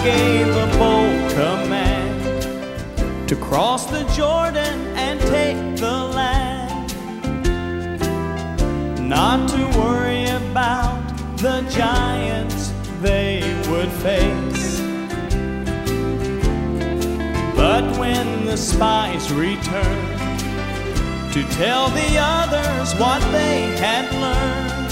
gave a bold command to cross the Jordan and take the land, not to worry about the giants they would face. But when the spies returned to tell the others what they had learned,